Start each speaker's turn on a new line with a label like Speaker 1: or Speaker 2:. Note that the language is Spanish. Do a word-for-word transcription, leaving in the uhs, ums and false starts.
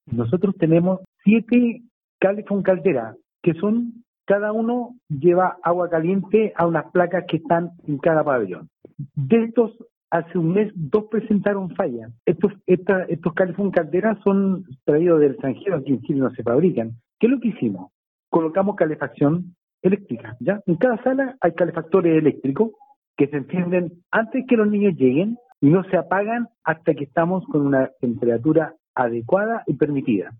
Speaker 1: Nosotros tenemos siete Calefón calderas, que son, cada uno lleva agua caliente a unas placas que están en cada pabellón. De estos, hace un mes, dos presentaron falla. Estos, esta, estos Calefón calderas son traídos del extranjero, aquí en Chile no se fabrican. ¿Qué es lo que hicimos? Colocamos calefacción eléctrica, ¿ya? En cada sala hay calefactores eléctricos que se encienden antes que los niños lleguen y no se apagan hasta que estamos con una temperatura adecuada y permitida.